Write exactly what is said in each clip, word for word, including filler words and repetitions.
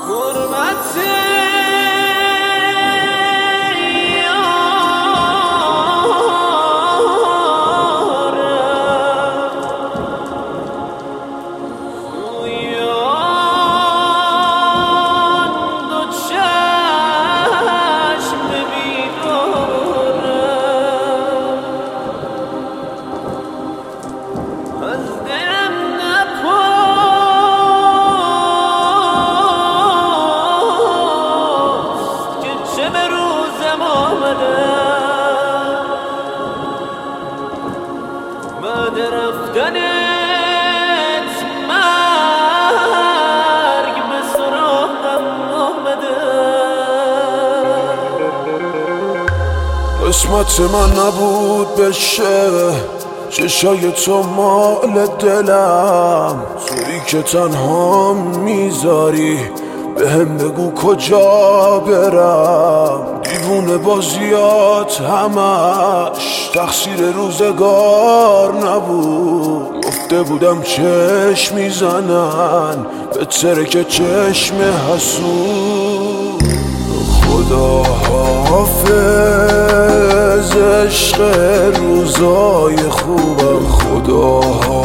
بعد رفتنت مرگ به سراغم آمده. قسمت من نبود بشه چشای تو مال دلم، تویی که تنها میذاری بهم بگو کجا برم. دیوونه بازیات همش تقصیر روزگار نبود، گفته بودم چشم میزنن به ترک چشم حسود. خدا حافظ عشق روزای خوبم، خدا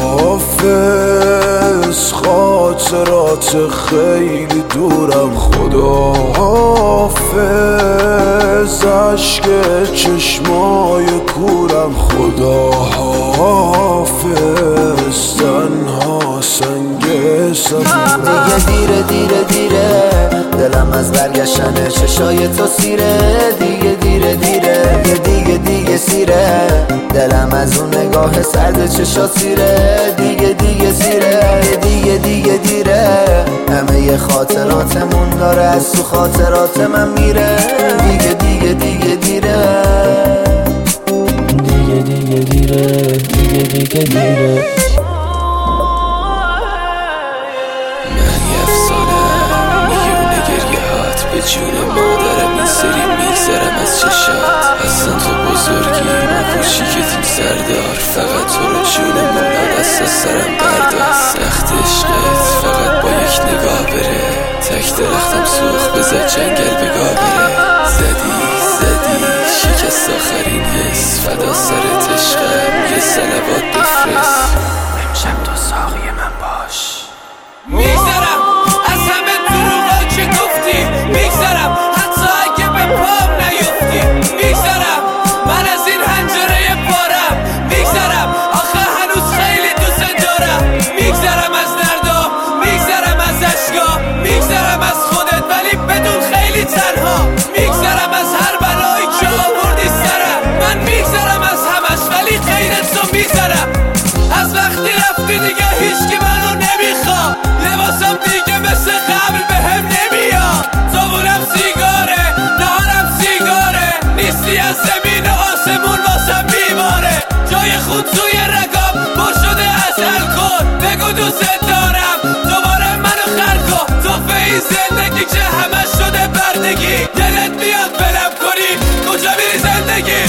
حافظ خاطرات خیلی دورم، خدا حافظ عشق چشمای کورم، خدا حافظ تنها سنگ صبورم. دیگه دیره دیره دیره دلم از برگشتن چشای تو سیره. دیگه دیره دیره دیگه دیگه دیگه سیره دلم از اون نگاه سرد چشا سیره. دیگه دیگه سیره دیگه دیگه دیره همه ی خاطراتمون داره از تو خاطرات من میره. دیگه دیگه دیگه دیره دیگه دیگه دیره دیگه دیگه دیره. به جون مادرم این سری میگذرم از چشات، اصلا تو بزرگی من کوچیکتیم سردار. فقط تو رو جون مولا دست از سرم بردار. سخت عشقت فقط با یک نگاه بره، تک درختم سوخ بذار جنگل بگاه بره. زدی زدی شکست آخرین حس، فدا سرت عشقم یه صلوات بفرست. امشب تو ساقی من باش. میگذرم از همه دروغا که گفتی، میگذرم حتی اگه به پام نیفتی. میگذرم من از این حنجره پارم، میگذرم آخه هنوز خیلی دوست دارم. میگذرم از دردا، میگذرم از اشکا، میگذرم از خودت ولی بدون خیلی تنها. میگذرم از هر بلایی که آوردی سرم، من میگذرم از همش ولی غیر تو میگذرم. از وقتی رفتی دیگه هیچکی منو نمیخواد، لباسم دیگه مثل قبل بهم نمیاد. زبونم سیگاره نهارم سیگاره، نیستی از زمین و آسمون واسم بیماره. جای خود توی رگام پر شده از الکل، بگو دوست دارم دوباره منو خر کن. توفه این زندگی که همش شده بردگی، دلت میاد بلم کنی کجا میری زندگی.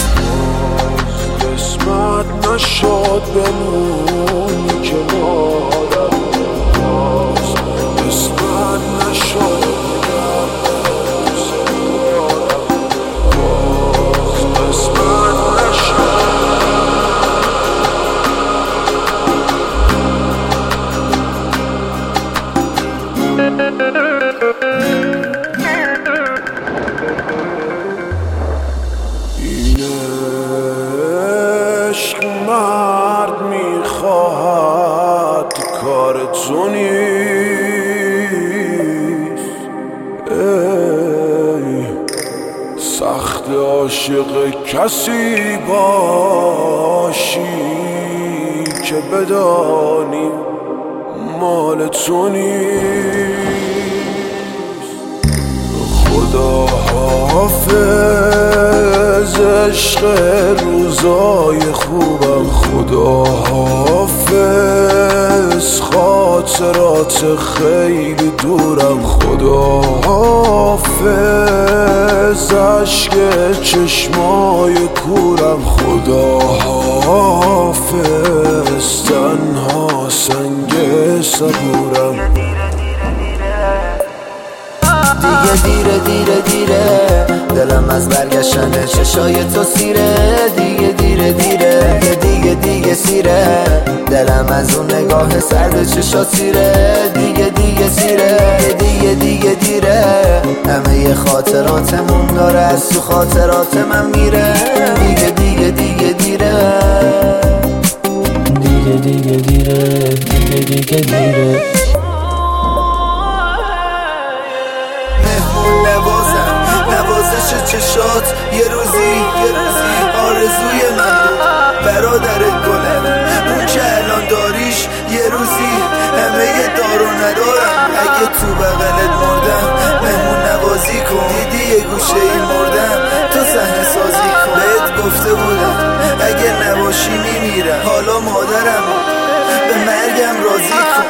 قسمت نشد بمونی کنارم، قسمت نشد قسمت این عشق مرد میخواهد کار تو نیست. ای سخت عاشق کسی باشی که بدانی مال تو نیست. خدا حافظ عشق روزای خوبم، خدا حافظ خاطرات خیلی دورم، خدا حافظ عشق چشمای کورم، خدا حافظ تنها سنگ صبورم. دیگه دیره دیره دیره دلم از برگشتن چشای تو سیره دیگه دیره دیره دیگه دیگه سیره دلم از اون نگاه سرد چشا سیره دیگه دیگه سیره دیگه دیگه دیره همه ی خاطراتمون داره از تو خاطرات من میره دیگه دیگه دیگه دیره دیگه دیگه دیره دیگه دیگه دیره مهمون نوازم نوازش چشات یه روزی یه روزی آرزوی من بود برادر گلم اون که الان داریش یه روزی همه ی دار و ندارم اگه تو بغلت مردم مهمون نوازی کن دیدی یه گوشه ای مردم تو صحنه سازی کن بهت گفته بودم اگه نباشی میمیرم حالا مادرم به مرگم راضی کن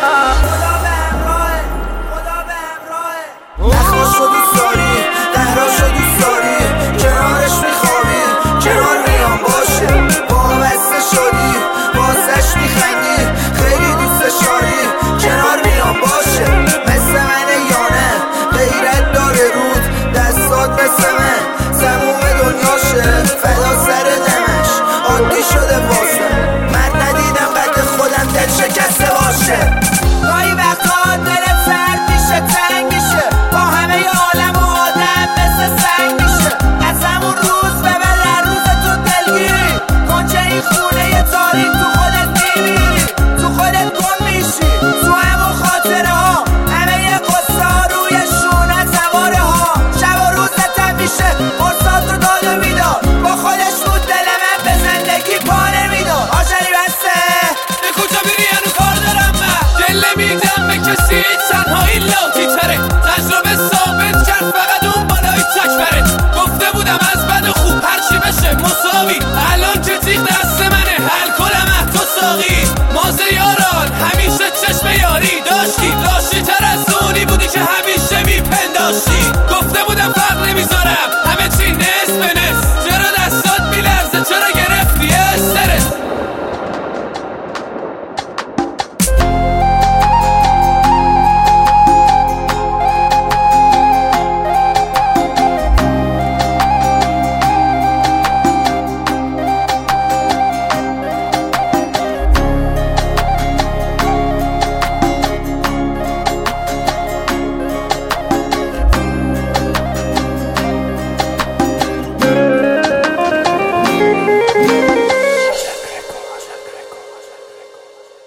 نخواشو دوست داری قهراشو دوست داری کنارش میخوابی کنار میام باشه وابسته شدی واسش میخندی خیلی دوستش داری کنار میام باشه مثل منه یا نه غیرت داره رود دستات مثل من سموم دنیاشه فدا سر دمش عادی شده واسه من ندیدم قد خودم دل شکسته باشه گاهی وقتا دلت سرد میشه تنگ میشه با همه ی عالم و آدم مثل سنگ میشه از همون روز به بعد هر روز تو دلگیری کنچه این خونه ی تاریک تو خودت میمیری تو خودت گم میشی تو همون خاطره ها همه ی قصه ها روی شونه سواره ها شب و روزت هم میشه فرصات رو داد و میداد با خودش بود دل من به زندگی پا نمیداد آشری بسته به کجا بری هنو کار دارم من دل نمیدم به کسی تنهایی لاتی تره تجربه ثابت کرد فقط اون بالای تکبره گفته بودم از بد و خوب هرچی بشه مساوی الان که تیغ دست منه حل کنم تو ساقی مازه یاران همیشه چشم یاری داشتی داشتی تر از اونی بودی که همیشه میپنداشتی گفته بودم فرق نمیذارم همه چی نصف به نصف چرا دستات میلرزه چرا گرفتی استرس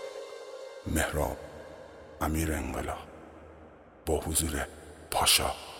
مهراب امیر انقلاب با حضور پاشا